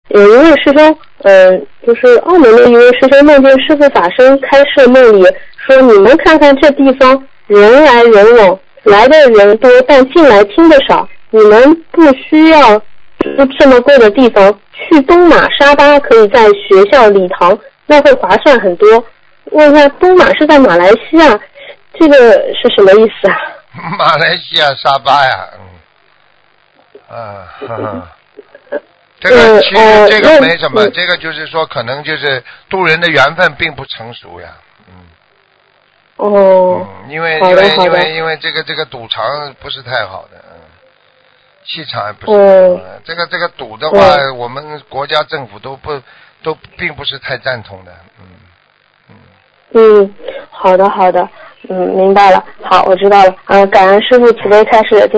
有一位师兄，就是澳门的一位师兄梦见师父法身开示梦里说，你们看看这地方人来人往，来的人多，但进来听的少，你们不需要住这么贵的地方，去东马沙巴可以在学校礼堂，那会划算很多。问一下，东马是在马来西亚，这个是什么意思啊？ 马来西亚沙巴呀，这个其实这个没什么，这个就是说可能就是渡人的缘分并不成熟呀，因为这个赌场不是太好的，气场也不是太好的，这个赌的话，我们国家政府都并不是太赞同的， 好的，明白了，好，我知道了，感恩师父慈悲开示。